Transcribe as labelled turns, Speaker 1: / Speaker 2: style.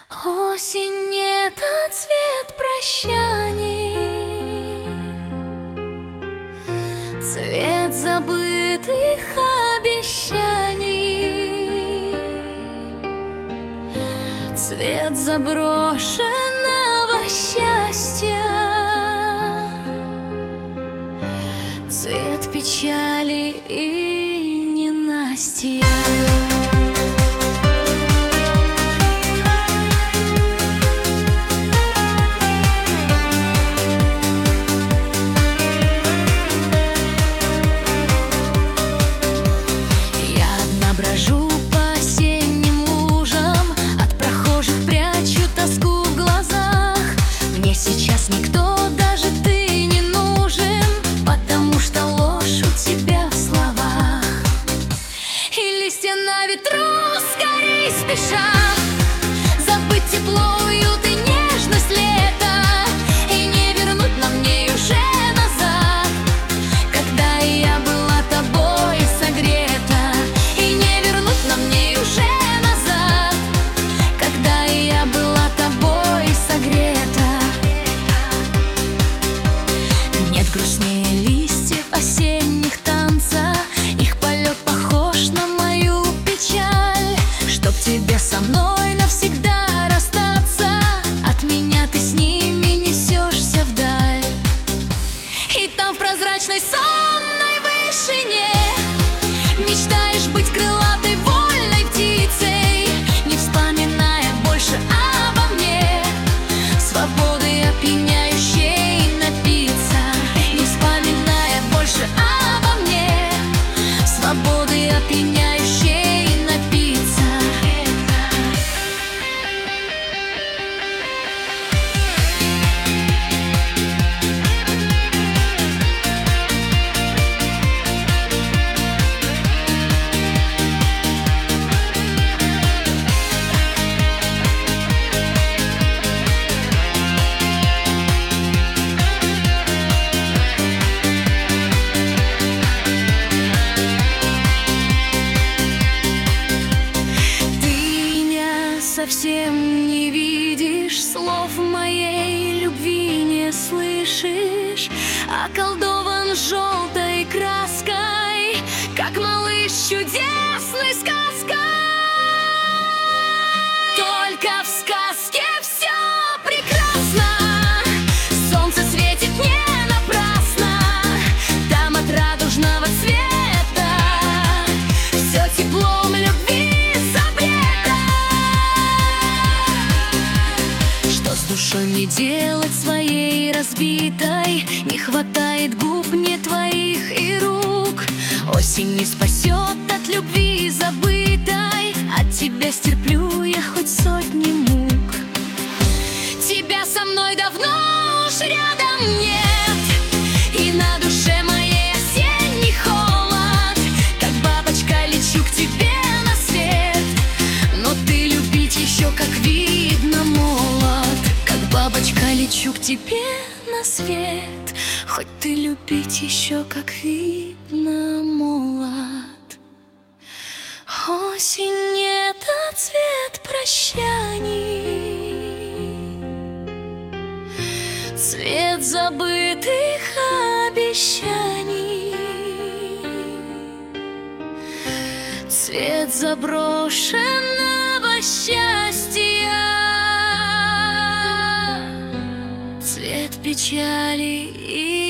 Speaker 1: Осень — это цвет прощаний, цвет забытых обещаний, цвет заброшенного счастья, цвет печали и ненастья. Брожу по осенним лужам, от прохожих прячу тоску в глазах. Мне сейчас никто, даже ты, не нужен, потому что ложь у тебя в словах. И листья на ветру скорей спешат забыть тепло, уют и нежность лета, и не вернуть нам мне уже назад, когда я была тобой согрета. Мне уже назад, когда я была тобой согрета. Нет грустнее листьев осенних танца, их полет похож на мою печаль. Чтоб тебе со мной навсегда расстаться, от меня ты с ними несешься вдаль. И там в прозрачной сонной вышине мечтаешь быть крылатой вольной птицей, не вспоминая больше обо мне, свободы опьяняющей напиться. Не вспоминая больше обо мне, свободы опьяняющей напиться. Совсем не видишь, слов моей любви не слышишь, околдован желтой краской, как малыш чудесной сказкой. Только в сказке все прекрасно, солнце светит не напрасно, там от радужного цвета все теплом любви. Душой не делать своей разбитой, не хватает губ мне твоих и рук. Осень не спасет от любви забытой, от тебя стерплю я хоть сотни мук. Тебя со мной давно уж рядом нет, и на душе моей осенний холод. Как бабочка лечу к тебе на свет, но ты любить еще, как видно, молод. Бабочка, лечу к тебе на свет, хоть ты любить еще, как видно, молод. Осень — это цвет прощаний, цвет забытых обещаний, цвет заброшенного счастья, цвет печали и